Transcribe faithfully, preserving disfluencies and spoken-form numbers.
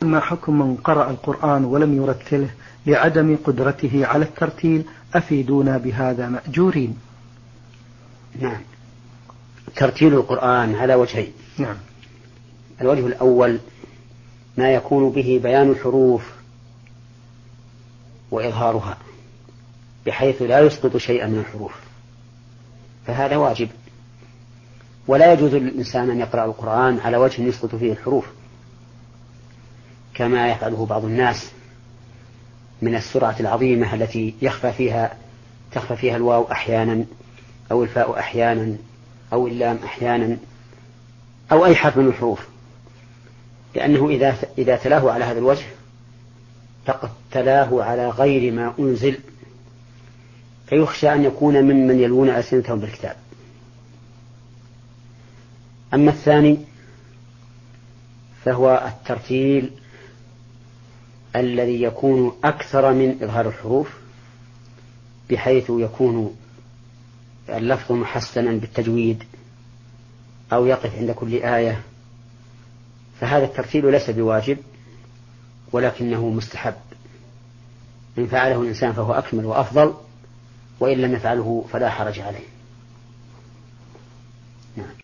ما حكم من قرأ القرآن ولم يرتله لعدم قدرته على الترتيل؟ أفيدونا بهذا مأجورين. نعم، ترتيل القرآن على وجهين. نعم. الوجه الأول ما يكون به بيان الحروف وإظهارها بحيث لا يسقط شيئا من الحروف، فهذا واجب، ولا يجوز للإنسان أن يقرأ القرآن على وجه يسقط فيه الحروف كما يفعله بعض الناس من السرعة العظيمة التي يخفى فيها تخفى فيها الواو أحيانا أو الفاء أحيانا أو اللام أحيانا أو أي حرف من الحروف، لأنه إذا إذا تلاه على هذا الوجه فقد تلاه على غير ما أنزل، فيخشى أن يكون ممن يلوون ألسنتهم بالكتاب. أما الثاني فهو الترتيل الذي يكون أكثر من إظهار الحروف بحيث يكون اللفظ محسنا بالتجويد أو يقف عند كل آية، فهذا الترتيل ليس بواجب ولكنه مستحب، إن فعله الإنسان فهو أكمل وأفضل، وإن لم يفعله فلا حرج عليه. نعم.